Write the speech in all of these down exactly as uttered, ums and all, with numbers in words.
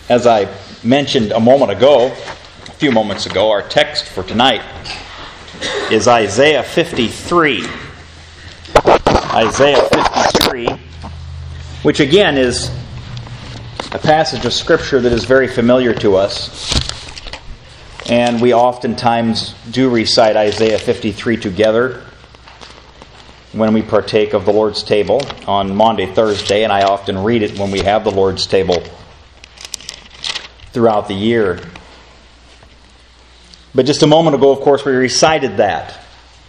As I mentioned a moment ago, a few moments ago, our text for tonight is Isaiah fifty-three. Isaiah fifty-three, which again is a passage of Scripture that is very familiar to us. And we oftentimes do recite Isaiah fifty-three together when we partake of the Lord's table on Maundy, Thursday, and I often read it when we have the Lord's table throughout the year. But just a moment ago, of course, we recited that.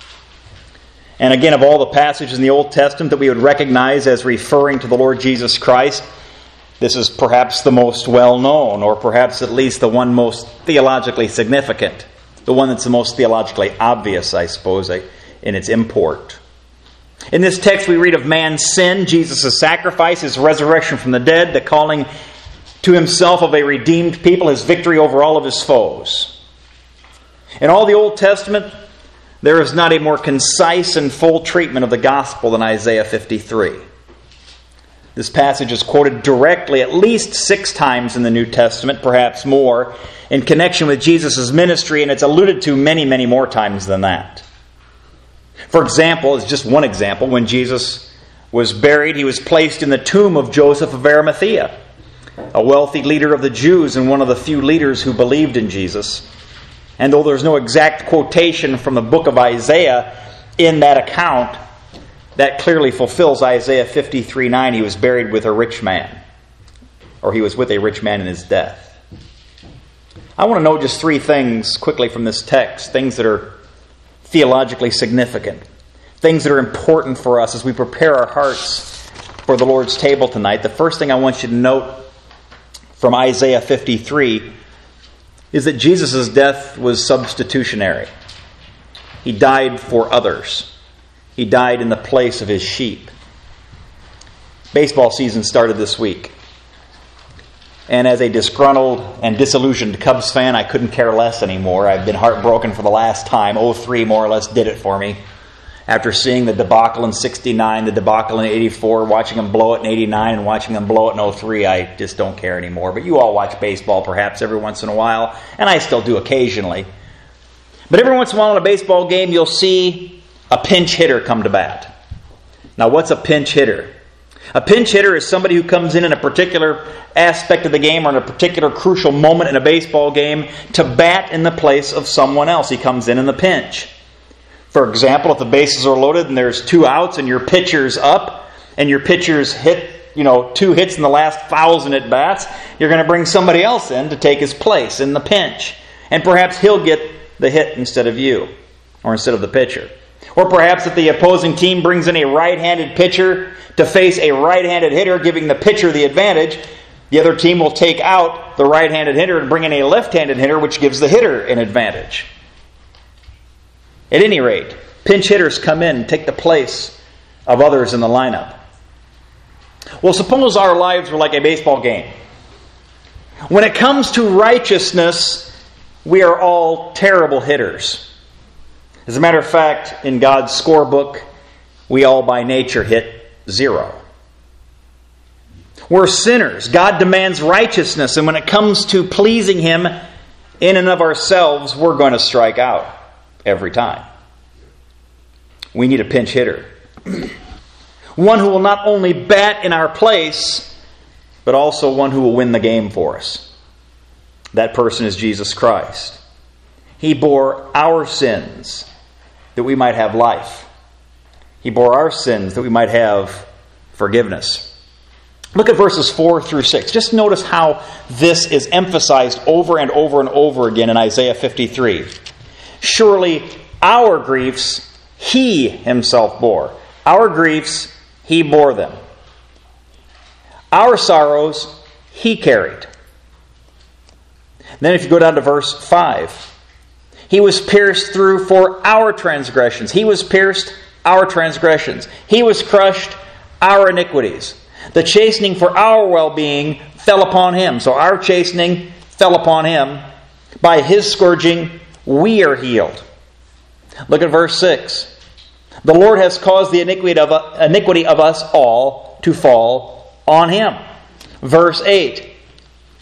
And again, of all the passages in the Old Testament that we would recognize as referring to the Lord Jesus Christ, this is perhaps the most well-known, or perhaps at least the one most theologically significant, the one that's the most theologically obvious, I suppose, in its import. In this text, we read of man's sin, Jesus' sacrifice, his resurrection from the dead, the calling to himself of a redeemed people, his victory over all of his foes. In all the Old Testament, there is not a more concise and full treatment of the gospel than Isaiah fifty-three. This passage is quoted directly at least six times in the New Testament, perhaps more, in connection with Jesus' ministry, and it's alluded to many, many more times than that. For example, as just one example, when Jesus was buried, he was placed in the tomb of Joseph of Arimathea, a wealthy leader of the Jews and one of the few leaders who believed in Jesus. And though there's no exact quotation from the book of Isaiah in that account, that clearly fulfills Isaiah fifty-three nine. He was buried with a rich man, or he was with a rich man in his death. I want to note just three things quickly from this text, things that are theologically significant, things that are important for us as we prepare our hearts for the Lord's table tonight. The first thing I want you to note from Isaiah fifty-three is that Jesus' death was substitutionary. He died for others. He died in the place of his sheep. Baseball season started this week. And as a disgruntled and disillusioned Cubs fan, I couldn't care less anymore. I've been heartbroken for the last time. oh three more or less did it for me. After seeing the debacle in sixty-nine, the debacle in eighty-four, watching them blow it in eighty-nine, and watching them blow it in oh three, I just don't care anymore. But you all watch baseball perhaps every once in a while, and I still do occasionally. But every once in a while in a baseball game, you'll see a pinch hitter come to bat. Now, what's a pinch hitter? A pinch hitter is somebody who comes in in a particular aspect of the game or in a particular crucial moment in a baseball game to bat in the place of someone else. He comes in in the pinch. For example, if the bases are loaded and there's two outs and your pitcher's up and your pitcher's hit, you know, two hits in the last thousand at bats, you're going to bring somebody else in to take his place in the pinch. And perhaps he'll get the hit instead of you or instead of the pitcher. Or perhaps if the opposing team brings in a right-handed pitcher to face a right-handed hitter, giving the pitcher the advantage, the other team will take out the right-handed hitter and bring in a left-handed hitter, which gives the hitter an advantage. At any rate, pinch hitters come in and take the place of others in the lineup. Well, suppose our lives were like a baseball game. When it comes to righteousness, we are all terrible hitters. As a matter of fact, in God's scorebook, we all by nature hit zero. We're sinners. God demands righteousness, and when it comes to pleasing Him in and of ourselves, we're going to strike out every time. We need a pinch hitter. One who will not only bat in our place, but also one who will win the game for us. That person is Jesus Christ. He bore our sins that we might have life. He bore our sins that we might have forgiveness. Look at verses four through six. Just notice how this is emphasized over and over and over again in Isaiah fifty-three. Surely our griefs He Himself bore. Our griefs, He bore them. Our sorrows, He carried. Then if you go down to verse five, He was pierced through for our transgressions. He was pierced our transgressions. He was crushed our iniquities. The chastening for our well-being fell upon Him. So our chastening fell upon Him. By His scourging, we are healed. Look at verse six. The Lord has caused the iniquity of, iniquity of us all to fall on Him. Verse eight.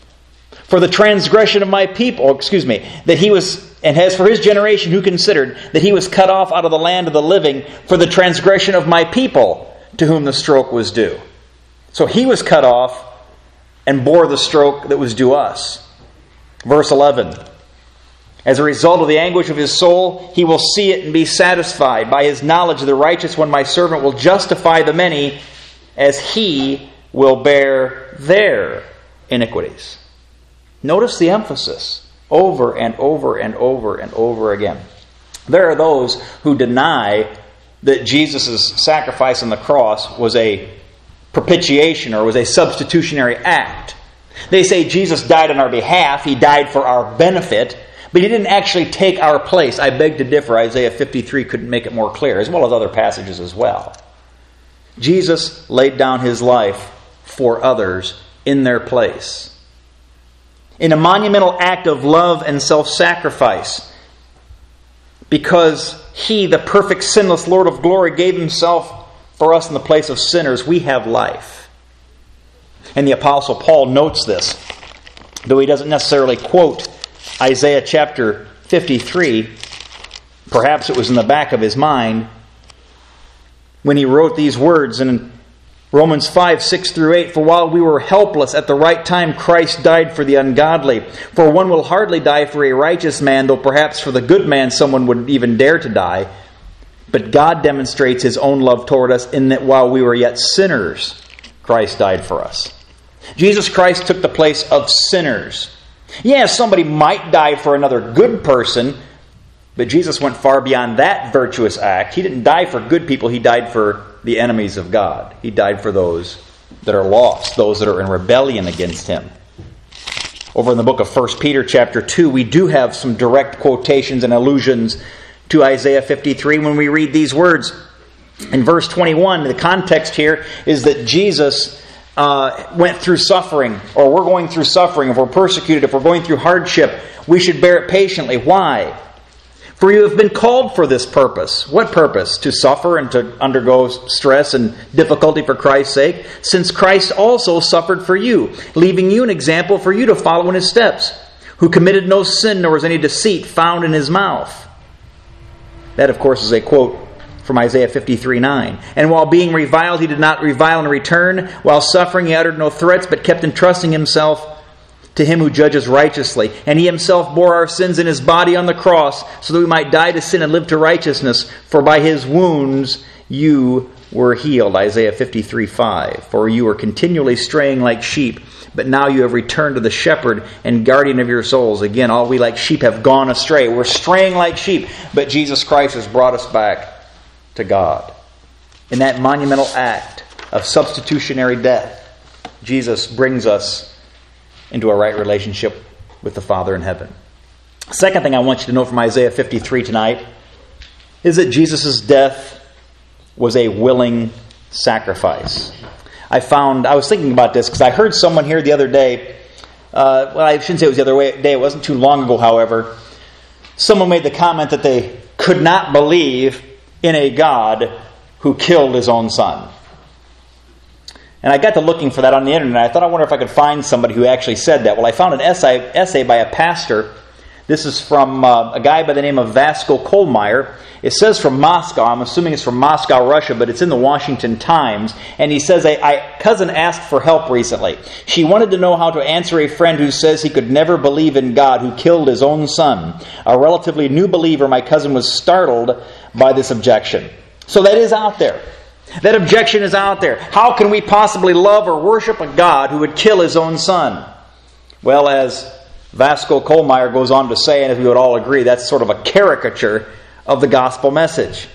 For the transgression of my people, excuse me, that he was, and as for his generation who considered that he was cut off out of the land of the living for the transgression of my people to whom the stroke was due. So he was cut off and bore the stroke that was due us. Verse eleven. As a result of the anguish of his soul, he will see it and be satisfied. By his knowledge of the righteous one, my servant will justify the many, as he will bear their iniquities. Notice the emphasis over and over and over and over again. There are those who deny that Jesus' sacrifice on the cross was a propitiation or was a substitutionary act. They say Jesus died on our behalf, he died for our benefit, but he didn't actually take our place. I beg to differ. Isaiah fifty-three couldn't make it more clear, as well as other passages as well. Jesus laid down his life for others in their place. In a monumental act of love and self-sacrifice, because he, the perfect, sinless Lord of glory, gave himself for us in the place of sinners, we have life. And the Apostle Paul notes this, though he doesn't necessarily quote Isaiah chapter fifty-three. Perhaps it was in the back of his mind when he wrote these words in Romans five, six through eight. For while we were helpless, at the right time Christ died for the ungodly. For one will hardly die for a righteous man, though perhaps for the good man someone would even dare to die. But God demonstrates his own love toward us in that while we were yet sinners, Christ died for us. Jesus Christ took the place of sinners. Yes, somebody might die for another good person, but Jesus went far beyond that virtuous act. He didn't die for good people. He died for the enemies of God. He died for those that are lost, those that are in rebellion against him. Over in the book of First Peter chapter two, we do have some direct quotations and allusions to Isaiah fifty-three when we read these words. In verse twenty-one, the context here is that Jesus uh, went through suffering, or we're going through suffering. If we're persecuted, if we're going through hardship, we should bear it patiently. Why? For you have been called for this purpose. What purpose? To suffer and to undergo stress and difficulty for Christ's sake, since Christ also suffered for you, leaving you an example for you to follow in his steps, who committed no sin, nor was any deceit found in his mouth. That, of course, is a quote from Isaiah fifty-three nine. And while being reviled, he did not revile in return. While suffering, he uttered no threats, but kept entrusting himself to him who judges righteously. And he himself bore our sins in his body on the cross, so that we might die to sin and live to righteousness. For by his wounds you were healed. Isaiah fifty-three five. For you were continually straying like sheep, but now you have returned to the shepherd and guardian of your souls. Again, all we like sheep have gone astray. We're straying like sheep, but Jesus Christ has brought us back to God. In that monumental act of substitutionary death, Jesus brings us into a right relationship with the Father in heaven. Second thing I want you to know from Isaiah fifty-three tonight is that Jesus' death was a willing sacrifice. I found, I was thinking about this because I heard someone here the other day, uh, well, I shouldn't say it was the other day, it wasn't too long ago, however. Someone made the comment that they could not believe in a God who killed his own son. And I got to looking for that on the internet. I thought, I wonder if I could find somebody who actually said that. Well, I found an essay, essay by a pastor. This is from uh, a guy by the name of Vasko Kolmeyer. It says from Moscow. I'm assuming it's from Moscow, Russia, but it's in the Washington Times. And he says, a, a cousin asked for help recently. She wanted to know how to answer a friend who says he could never believe in God, who killed his own son. A relatively new believer, my cousin was startled by this objection. So that is out there. That objection is out there. How can we possibly love or worship a God who would kill his own son? Well, as Vasko Kolmeyer goes on to say, and as we would all agree, that's sort of a caricature of the gospel message.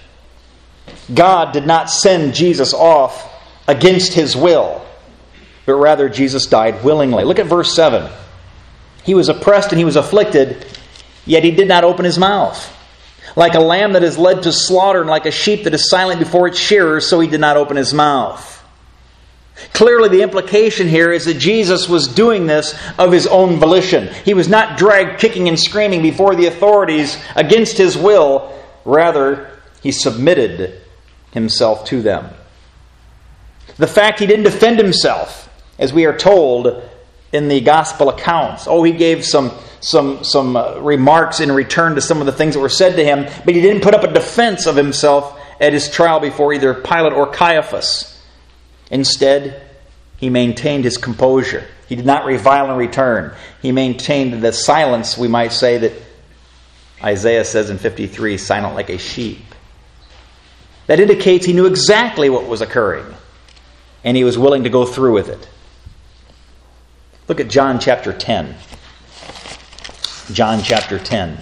God did not send Jesus off against his will, but rather Jesus died willingly. Look at verse seven. He was oppressed and he was afflicted, yet he did not open his mouth. Like a lamb that is led to slaughter, and like a sheep that is silent before its shearers, so he did not open his mouth. Clearly, the implication here is that Jesus was doing this of his own volition. He was not dragged kicking and screaming before the authorities against his will. Rather, he submitted himself to them. The fact he didn't defend himself, as we are told, in the gospel accounts. Oh, he gave some some some uh, remarks in return to some of the things that were said to him, but he didn't put up a defense of himself at his trial before either Pilate or Caiaphas. Instead, he maintained his composure. He did not revile in return. He maintained the silence, we might say, that Isaiah says in fifty-three, silent like a sheep. That indicates he knew exactly what was occurring, and he was willing to go through with it. Look at John chapter ten. John chapter ten.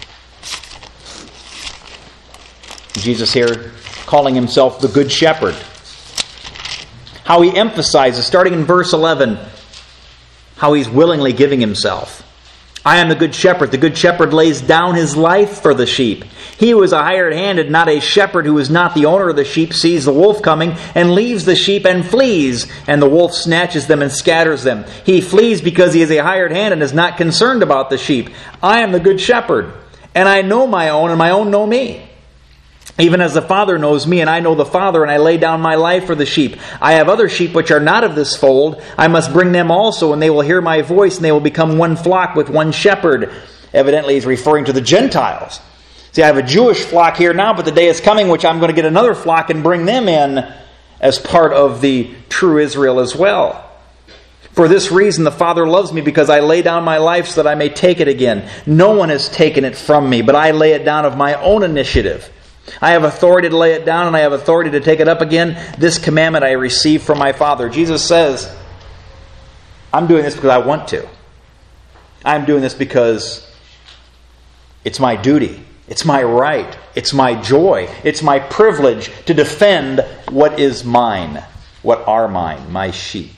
Jesus here calling himself the Good Shepherd. How he emphasizes, starting in verse eleven, how he's willingly giving himself. I am the Good Shepherd. The Good Shepherd lays down his life for the sheep. He who is a hired hand and not a shepherd, who is not the owner of the sheep, sees the wolf coming and leaves the sheep and flees, and the wolf snatches them and scatters them. He flees because he is a hired hand and is not concerned about the sheep. I am the Good Shepherd, and I know my own, and my own know me. Even as the Father knows me, and I know the Father, and I lay down my life for the sheep. I have other sheep which are not of this fold. I must bring them also, and they will hear my voice, and they will become one flock with one shepherd. Evidently, he's referring to the Gentiles. See, I have a Jewish flock here now, but the day is coming which I'm going to get another flock and bring them in as part of the true Israel as well. For this reason, the Father loves me, because I lay down my life so that I may take it again. No one has taken it from me, but I lay it down of my own initiative. I have authority to lay it down, and I have authority to take it up again. This commandment I received from my Father. Jesus says, I'm doing this because I want to. I'm doing this because it's my duty. It's my right. It's my joy. It's my privilege to defend what is mine, what are mine, my sheep.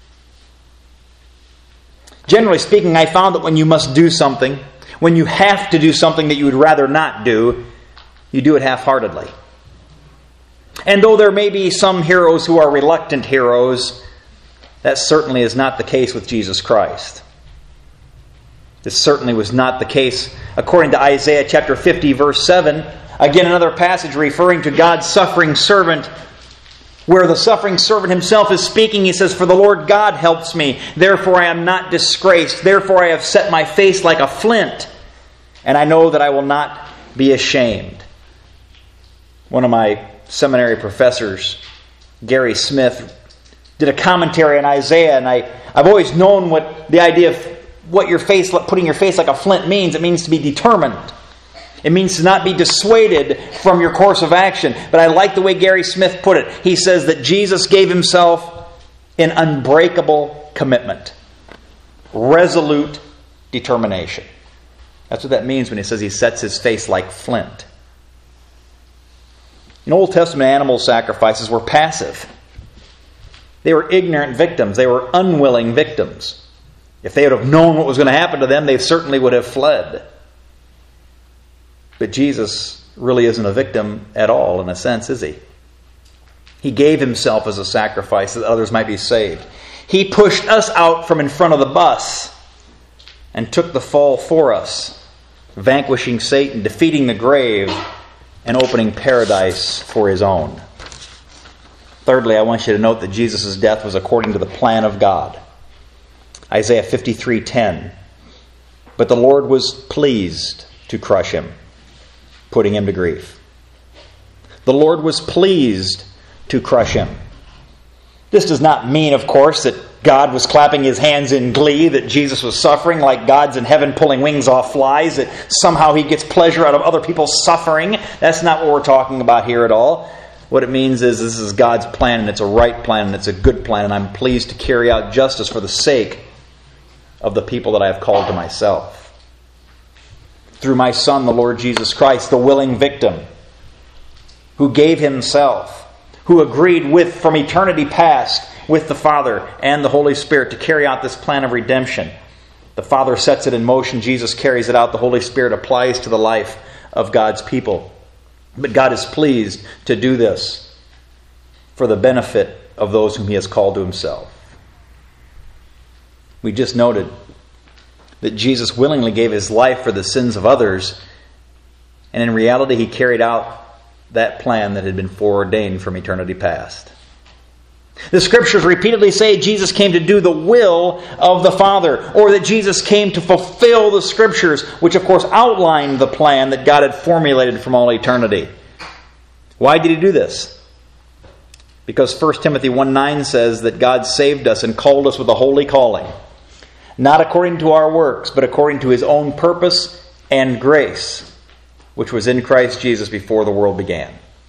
Generally speaking, I found that when you must do something, when you have to do something that you would rather not do, you do it half-heartedly. And though there may be some heroes who are reluctant heroes, that certainly is not the case with Jesus Christ. This certainly was not the case according to Isaiah chapter fifty, verse seven. Again, another passage referring to God's suffering servant, where the suffering servant himself is speaking. He says, For the Lord God helps me, therefore I am not disgraced. Therefore I have set my face like a flint, and I know that I will not be ashamed. One of my seminary professors, Gary Smith, did a commentary on Isaiah, and I, I've always known what the idea of what your face, putting your face like a flint means. It means to be determined. It means to not be dissuaded from your course of action. But I like the way Gary Smith put it. He says that Jesus gave himself an unbreakable commitment. Resolute determination. That's what that means when he says he sets his face like flint. In Old Testament, animal sacrifices were passive. They were ignorant victims. They were unwilling victims. If they would have known what was going to happen to them, they certainly would have fled. But Jesus really isn't a victim at all, in a sense, is he? He gave himself as a sacrifice that others might be saved. He pushed us out from in front of the bus and took the fall for us, vanquishing Satan, defeating the grave, and opening paradise for his own. Thirdly, I want you to note that Jesus' death was according to the plan of God. Isaiah fifty-three ten. But the Lord was pleased to crush him, putting him to grief. The Lord was pleased to crush him. This does not mean, of course, that God was clapping his hands in glee, that Jesus was suffering like God's in heaven pulling wings off flies, that somehow he gets pleasure out of other people's suffering. That's not what we're talking about here at all. What it means is this is God's plan, and it's a right plan, and it's a good plan, and I'm pleased to carry out justice for the sake of the people that I have called to myself. Through my Son, the Lord Jesus Christ, the willing victim, who gave himself, who agreed with, from eternity past, with the Father and the Holy Spirit to carry out this plan of redemption. The Father sets it in motion. Jesus carries it out. The Holy Spirit applies to the life of God's people. But God is pleased to do this for the benefit of those whom he has called to himself. We just noted that Jesus willingly gave his life for the sins of others, and in reality he carried out that plan that had been foreordained from eternity past. The Scriptures repeatedly say Jesus came to do the will of the Father, or that Jesus came to fulfill the Scriptures, which of course outlined the plan that God had formulated from all eternity. Why did He do this? Because First Timothy one nine says that God saved us and called us with a holy calling, not according to our works, but according to His own purpose and grace, which was in Christ Jesus before the world began.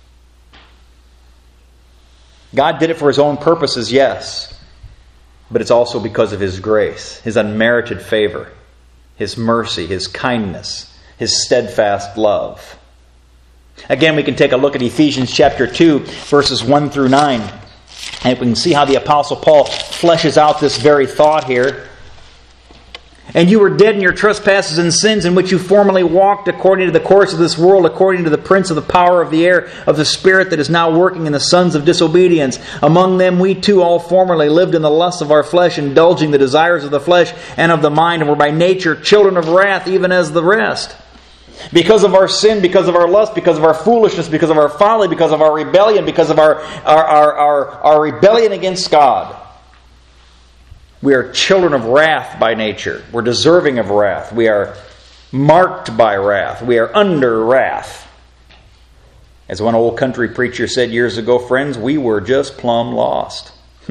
God did it for His own purposes, yes, but it's also because of His grace, His unmerited favor, His mercy, His kindness, His steadfast love. Again, we can take a look at Ephesians chapter two, verses one through nine, and we can see how the Apostle Paul fleshes out this very thought here. And you were dead in your trespasses and sins, in which you formerly walked according to the course of this world, according to the prince of the power of the air, of the spirit that is now working in the sons of disobedience. Among them we too all formerly lived in the lusts of our flesh, indulging the desires of the flesh and of the mind, and were by nature children of wrath, even as the rest. Because of our sin, because of our lust, because of our foolishness, because of our folly, because of our rebellion, because of our, our, our, our, our rebellion against God, we are children of wrath by nature. We're deserving of wrath. We are marked by wrath. We are under wrath. As one old country preacher said years ago, friends, we were just plumb lost.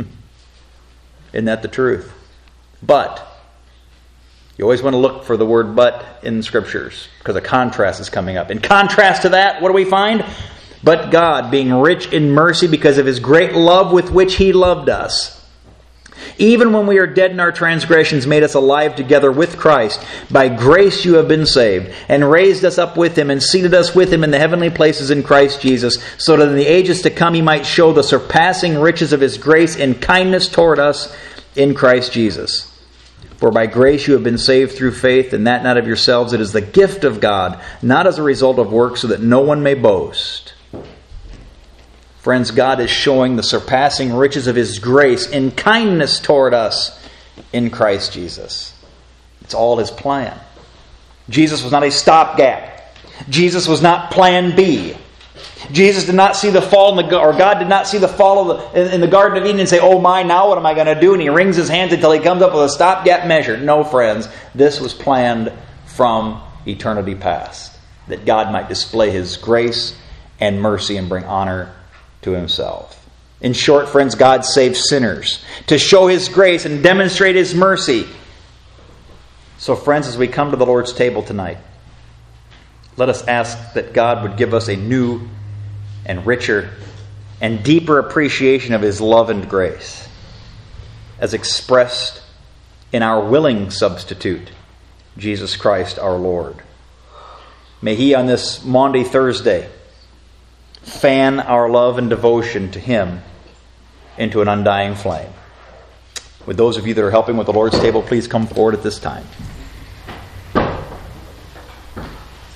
Isn't that the truth? But you always want to look for the word but in Scriptures, because a contrast is coming up. In contrast to that, what do we find? But God, being rich in mercy because of His great love with which He loved us, even when we are dead in our transgressions, made us alive together with Christ. By grace you have been saved, and raised us up with Him, and seated us with Him in the heavenly places in Christ Jesus, so that in the ages to come He might show the surpassing riches of His grace and kindness toward us in Christ Jesus. For by grace you have been saved through faith, and that not of yourselves. It is the gift of God, not as a result of works, so that no one may boast. Friends, God is showing the surpassing riches of His grace and kindness toward us in Christ Jesus. It's all His plan. Jesus was not a stopgap. Jesus was not plan B. Jesus did not see the fall in the, or God did not see the fall of the, in the Garden of Eden and say, oh my, now what am I going to do? And He wrings His hands until He comes up with a stopgap measure. No, friends, this was planned from eternity past, that God might display His grace and mercy and bring honor to Himself. In short, friends, God saves sinners to show His grace and demonstrate His mercy. So, friends, as we come to the Lord's table tonight, let us ask that God would give us a new and richer and deeper appreciation of His love and grace, as expressed in our willing substitute, Jesus Christ our Lord. May He on this Maundy Thursday fan our love and devotion to Him into an undying flame. Would those of you that are helping with the Lord's table please come forward at this time?